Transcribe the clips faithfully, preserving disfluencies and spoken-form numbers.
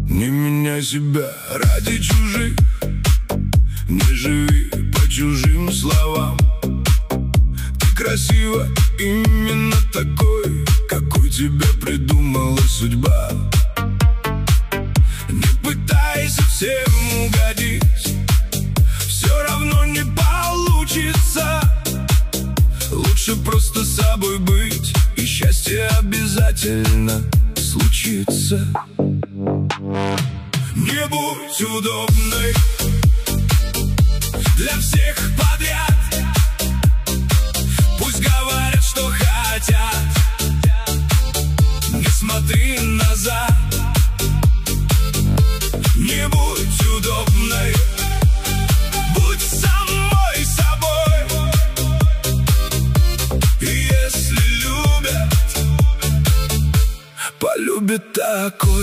Не меняй себя ради чужих, не живи по чужим словам. Ты красива именно такой, какой тебя придумала судьба. Не пытайся всем угодить, все равно не получится. Лучше просто собой быть, и счастье обязательно случится. Не будь удобной для всех подряд. Пусть говорят, что хотят, не смотри назад. Не будь удобной, будь самой собой. И если любят, полюбят такой.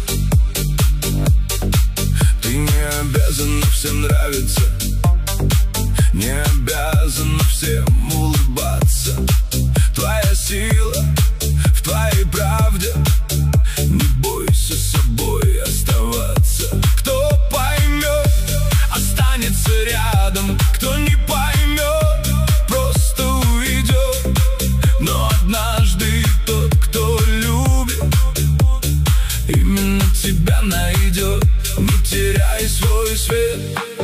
Ты не обязана всем нравиться, не обязана всем улыбаться. Твоя сила в твоей правде, не бойся собой оставаться. Кто поймет, останется рядом, кто не поймет, просто уйдет. Но однажды тот, кто любит, именно тебя найдет. Не теряй свой свет,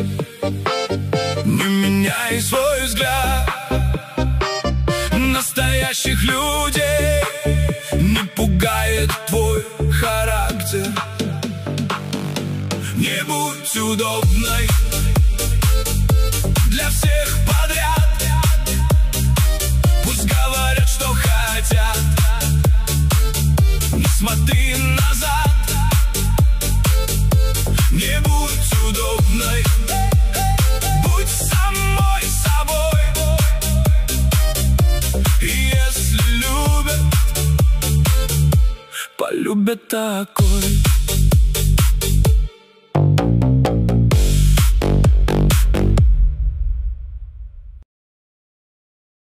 не меняй свой взгляд. Настоящих людей не пугает твой характер. Не будь удобной для всех подряд. Пусть говорят, что хотят, не смотри назад. Не будь удобной, будь самой собой. И если любят, полюбят такой.